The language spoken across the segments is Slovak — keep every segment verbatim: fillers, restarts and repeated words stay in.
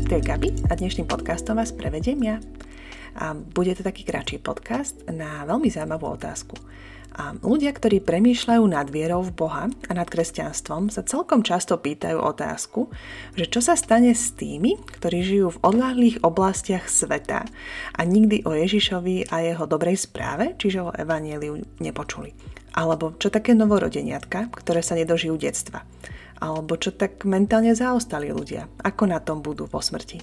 Tu je Gabi a dnešným podcastom vás prevediem ja. A bude to taký kratší podcast na veľmi zaujímavú otázku. A ľudia, ktorí premýšľajú nad vierou v Boha a nad kresťanstvom, sa celkom často pýtajú otázku, že čo sa stane s tými, ktorí žijú v odľahlých oblastiach sveta a nikdy o Ježišovi a jeho dobrej správe, čiže o evanjeliu, nepočuli. Alebo čo také novorodeniatka, ktoré sa nedožijú detstva. Alebo čo tak mentálne zaostali ľudia, ako na tom budú po smrti.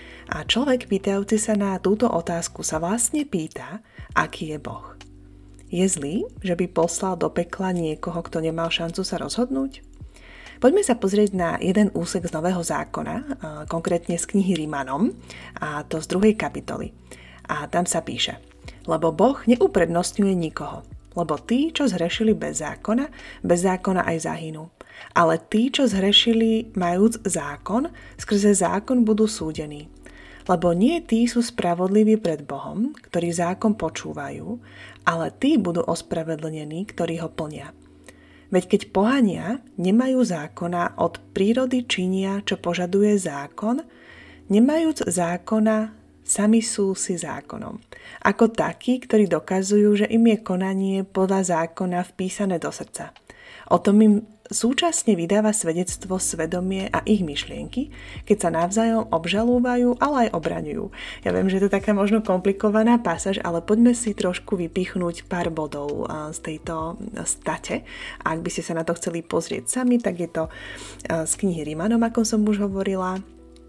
A človek pýtajúci sa na túto otázku sa vlastne pýta, aký je Boh. Je zlý, že by poslal do pekla niekoho, kto nemal šancu sa rozhodnúť? Poďme sa pozrieť na jeden úsek z Nového zákona, konkrétne z knihy Rimanom, a to z druhej kapitoly. A tam sa píše: Lebo Boh neuprednostňuje nikoho, lebo tí, čo zhrešili bez zákona, bez zákona aj zahynú. Ale tí, čo zhrešili majúc zákon, skrze zákon budú súdení. Lebo nie tí sú spravodliví pred Bohom, ktorí zákon počúvajú, ale tí budú ospravedlnení, ktorí ho plnia. Veď keď pohania nemajú zákona, od prírody činia, čo požaduje zákon, nemajúc zákona, sami sú si zákonom. Ako takí, ktorí dokazujú, že im je konanie podľa zákona vpísané do srdca. O tom im súčasne vydáva svedectvo svedomie a ich myšlienky, keď sa navzájom obžalúvajú, ale aj obraňujú. Ja viem, že to je taká možno komplikovaná pasáž, ale poďme si trošku vypichnúť pár bodov z tejto state. A ak by ste sa na to chceli pozrieť sami, tak je to z knihy Rimanom, ako som už hovorila,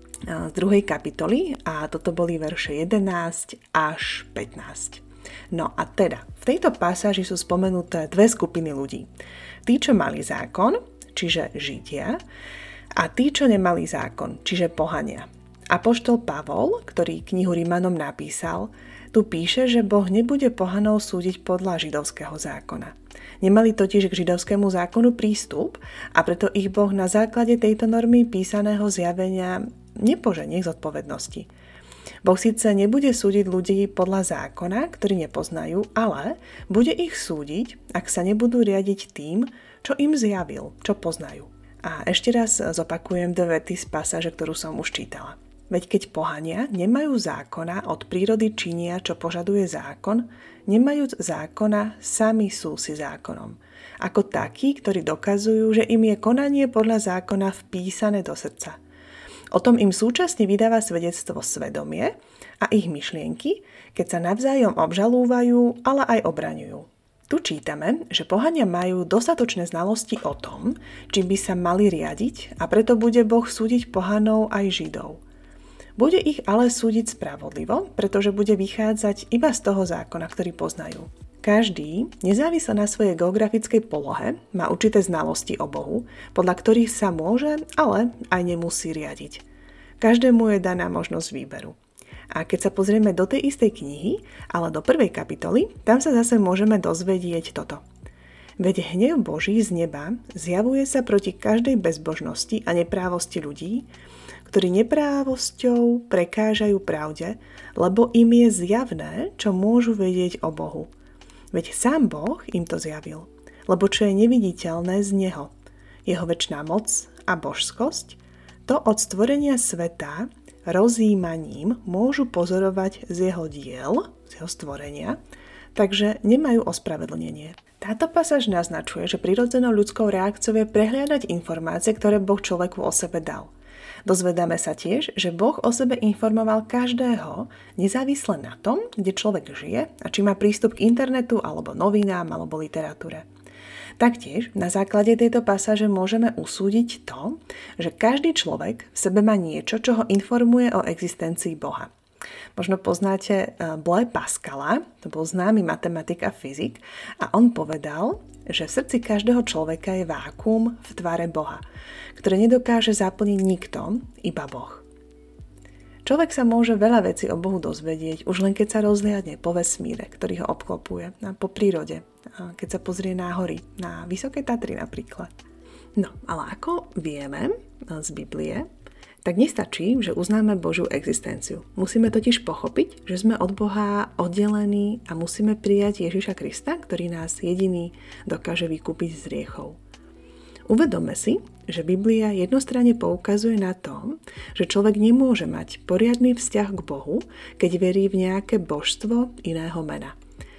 z druhej kapitoly, a toto boli verše jedenásť až pätnásť. No a teda, v tejto pasáži sú spomenuté dve skupiny ľudí. Tí, čo mali zákon, čiže Židia, a tí, čo nemali zákon, čiže pohania. Apoštol Pavol, ktorý knihu Rimanom napísal, tu píše, že Boh nebude pohanov súdiť podľa židovského zákona. Nemali totiž k židovskému zákonu prístup a preto ich Boh na základe tejto normy písaného zjavenia nepoženie k zodpovednosti. Boh síce nebude súdiť ľudí podľa zákona, ktorí nepoznajú, ale bude ich súdiť, ak sa nebudú riadiť tým, čo im zjavil, čo poznajú. A ešte raz zopakujem dve vety z pasáže, ktorú som už čítala. Veď keď pohania nemajú zákona, od prírody činia, čo požaduje zákon, nemajúc zákona, sami sú si zákonom. Ako takí, ktorí dokazujú, že im je konanie podľa zákona vpísané do srdca. O tom im súčasne vydáva svedectvo svedomie a ich myšlienky, keď sa navzájom obžalúvajú, ale aj obraňujú. Tu čítame, že pohania majú dostatočné znalosti o tom, čím by sa mali riadiť, a preto bude Boh súdiť pohanov aj Židov. Bude ich ale súdiť spravodlivo, pretože bude vychádzať iba z toho zákona, ktorý poznajú. Každý, nezávisle na svojej geografickej polohe, má určité znalosti o Bohu, podľa ktorých sa môže, ale aj nemusí riadiť. Každému je daná možnosť výberu. A keď sa pozrieme do tej istej knihy, ale do prvej kapitoly, tam sa zase môžeme dozvedieť toto. Veď hnev Boží z neba zjavuje sa proti každej bezbožnosti a neprávosti ľudí, ktorí neprávosťou prekážajú pravde, lebo im je zjavné, čo môžu vedieť o Bohu. Veď sám Boh im to zjavil, lebo čo je neviditeľné z Neho, jeho večná moc a božskosť, to od stvorenia sveta rozjímaním môžu pozorovať z jeho diel, z jeho stvorenia, takže nemajú ospravedlnenie. Táto pasáž naznačuje, že prirodzenou ľudskou reakciou je prehliadať informácie, ktoré Boh človeku o sebe dal. Dozvedáme sa tiež, že Boh o sebe informoval každého, nezávisle na tom, kde človek žije a či má prístup k internetu alebo novinám alebo literatúre. Taktiež na základe tejto pasáže môžeme usúdiť to, že každý človek v sebe má niečo, čo ho informuje o existencii Boha. Možno poznáte Blaise Pascala, to bol známy matematik a fyzik, a on povedal, že v srdci každého človeka je vákuum v tvare Boha, ktoré nedokáže zaplniť nikto, iba Boh. Človek sa môže veľa vecí o Bohu dozvedieť, už len keď sa rozhliadne po vesmíre, ktorý ho obklopuje, a po prírode, a keď sa pozrie na hory, na Vysoké Tatry napríklad. No, ale ako vieme z Biblie, tak nestačí, že uznáme Božiu existenciu. Musíme totiž pochopiť, že sme od Boha oddelení a musíme prijať Ježiša Krista, ktorý nás jediný dokáže vykúpiť z hriechov. Uvedomme si, že Biblia jednostranne poukazuje na to, že človek nemôže mať poriadny vzťah k Bohu, keď verí v nejaké božstvo iného mena.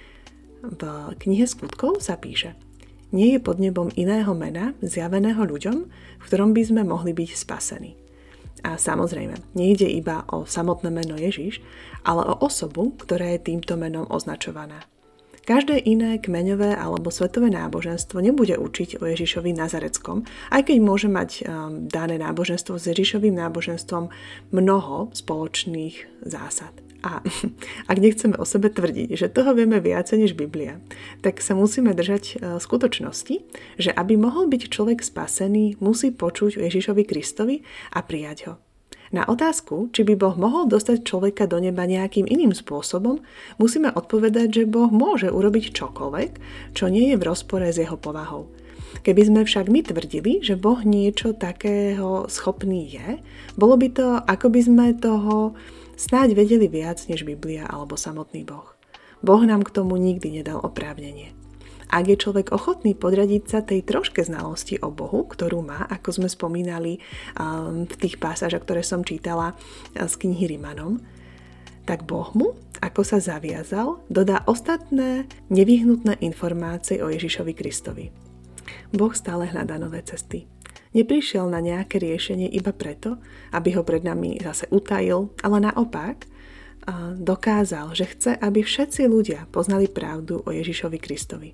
V knihe Skutkov sa píše: Nie je pod nebom iného mena zjaveného ľuďom, v ktorom by sme mohli byť spasení. A samozrejme, nejde iba o samotné meno Ježiš, ale o osobu, ktorá je týmto menom označovaná. Každé iné kmeňové alebo svetové náboženstvo nebude učiť o Ježišovi Nazareckom, aj keď môže mať um, dané náboženstvo s Ježišovým náboženstvom mnoho spoločných zásad. A ak nechceme o sebe tvrdiť, že toho vieme viacej než Biblia, tak sa musíme držať uh, skutočnosti, že aby mohol byť človek spasený, musí počuť o Ježišovi Kristovi a prijať ho. Na otázku, či by Boh mohol dostať človeka do neba nejakým iným spôsobom, musíme odpovedať, že Boh môže urobiť čokoľvek, čo nie je v rozpore s jeho povahou. Keby sme však my tvrdili, že Boh niečo takého schopný je, bolo by to, ako by sme toho snáď vedeli viac než Biblia alebo samotný Boh. Boh nám k tomu nikdy nedal oprávnenie. Ak je človek ochotný podradiť sa tej troške znalosti o Bohu, ktorú má, ako sme spomínali um, v tých pásažach, ktoré som čítala z knihy Rimanom, tak Boh mu, ako sa zaviazal, dodá ostatné nevyhnutné informácie o Ježišovi Kristovi. Boh stále hľadá nové cesty. Neprišiel na nejaké riešenie iba preto, aby ho pred nami zase utajil, ale naopak dokázal, že chce, aby všetci ľudia poznali pravdu o Ježišovi Kristovi.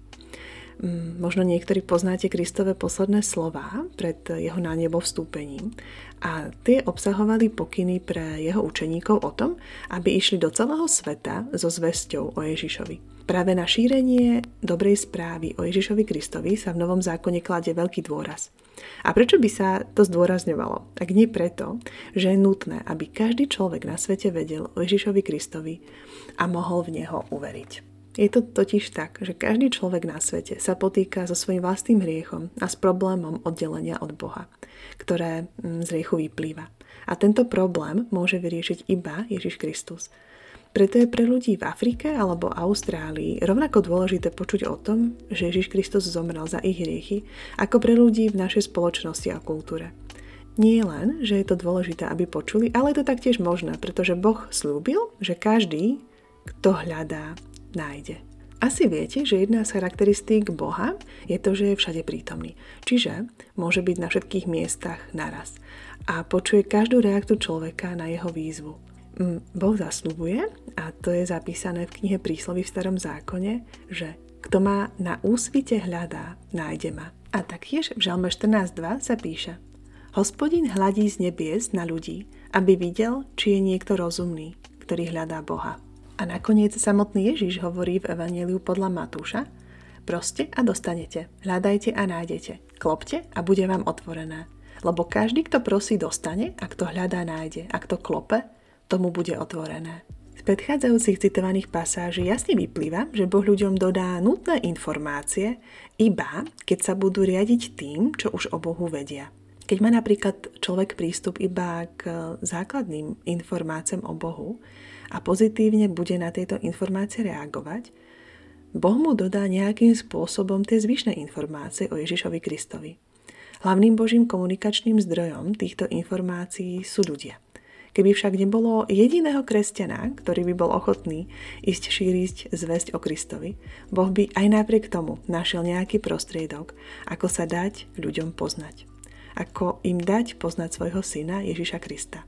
Možno niektorí poznáte Kristove posledné slová pred jeho na nebo vstúpením a tie obsahovali pokyny pre jeho učeníkov o tom, aby išli do celého sveta so zvesťou o Ježišovi. Práve na šírenie dobrej správy o Ježišovi Kristovi sa v Novom zákone kladie veľký dôraz. A prečo by sa to zdôrazňovalo? Ak nie preto, že je nutné, aby každý človek na svete vedel o Ježišovi Kristovi a mohol v neho uveriť. Je to totiž tak, že každý človek na svete sa potýka so svojím vlastným hriechom a s problémom oddelenia od Boha, ktoré z hriechu vyplýva. A tento problém môže vyriešiť iba Ježiš Kristus. Preto je pre ľudí v Afrike alebo Austrálii rovnako dôležité počuť o tom, že Ježiš Kristus zomrel za ich hriechy, ako pre ľudí v našej spoločnosti a kultúre. Nie len, že je to dôležité, aby počuli, ale je to taktiež možné, pretože Boh slúbil, že každý, kto hľadá, nájde. Asi viete, že jedna z charakteristík Boha je to, že je všade prítomný. Čiže môže byť na všetkých miestach naraz a počuje každú reakciu človeka na jeho výzvu. Boh zasľubuje, a to je zapísané v knihe Prísloví v Starom zákone, že kto ma na úsvite hľadá, nájde ma. A taktiež v Žalme štrnásť dva sa píše: Hospodin hladí z nebies na ľudí, aby videl, či je niekto rozumný, ktorý hľadá Boha. A nakoniec samotný Ježiš hovorí v Evanjeliu podľa Matúša: Proste a dostanete, hľadajte a nájdete, klopte a bude vám otvorené. Lebo každý, kto prosí, dostane, a kto hľadá, nájde, a kto klope, tomu bude otvorené. Z predchádzajúcich citovaných pasáží jasne vyplýva, že Boh ľuďom dodá nutné informácie, iba keď sa budú riadiť tým, čo už o Bohu vedia. Keď má napríklad človek prístup iba k základným informáciám o Bohu a pozitívne bude na tieto informácie reagovať, Boh mu dodá nejakým spôsobom tie zvyšné informácie o Ježišovi Kristovi. Hlavným Božím komunikačným zdrojom týchto informácií sú ľudia. Keby však nebolo jediného kresťana, ktorý by bol ochotný ísť šíriť zvesť o Kristovi, Boh by aj napriek tomu našiel nejaký prostriedok, ako sa dať ľuďom poznať. Ako im dať poznať svojho syna Ježiša Krista.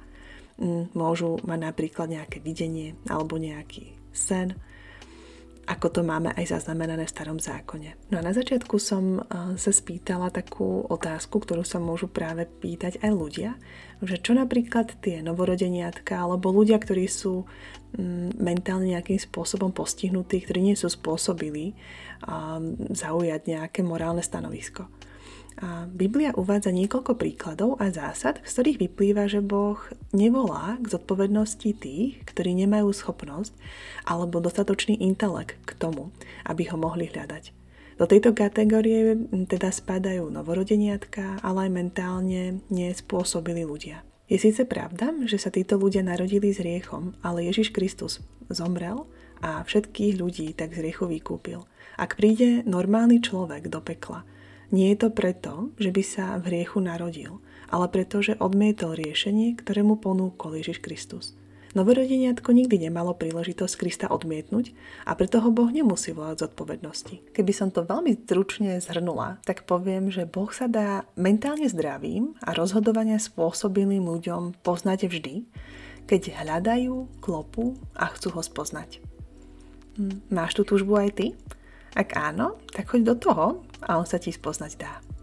Môžu mať napríklad nejaké videnie alebo nejaký sen, ako to máme aj zaznamenané v Starom zákone. No a na začiatku som sa spýtala takú otázku, ktorú sa môžu práve pýtať aj ľudia, že čo napríklad tie novorodeniatka alebo ľudia, ktorí sú mentálne nejakým spôsobom postihnutí, ktorí nie sú spôsobili zaujať nejaké morálne stanovisko. A Biblia uvádza niekoľko príkladov a zásad, z ktorých vyplýva, že Boh nevolá k zodpovednosti tých, ktorí nemajú schopnosť alebo dostatočný intelekt k tomu, aby ho mohli hľadať. Do tejto kategórie teda spadajú novorodeniatka, ale aj mentálne nespôsobili ľudia. Je síce pravda, že sa títo ľudia narodili s hriechom, ale Ježiš Kristus zomrel a všetkých ľudí tak z hriechu vykúpil. Ak príde normálny človek do pekla, Nie je to preto, že by sa v hriechu narodil, ale preto, že odmietol riešenie, ktoré mu ponúkol Ježiš Kristus. Novorodeniatko nikdy nemalo príležitosť Krista odmietnúť a preto ho Boh nemusí volať zodpovednosti. Keby som to veľmi stručne zhrnula, tak poviem, že Boh sa dá mentálne zdravým a rozhodovania spôsobilým ľuďom poznať vždy, keď hľadajú, klopú a chcú ho spoznať. Hm, máš tú túžbu aj ty? Ak áno, tak choď do toho a on sa ti spoznať dá.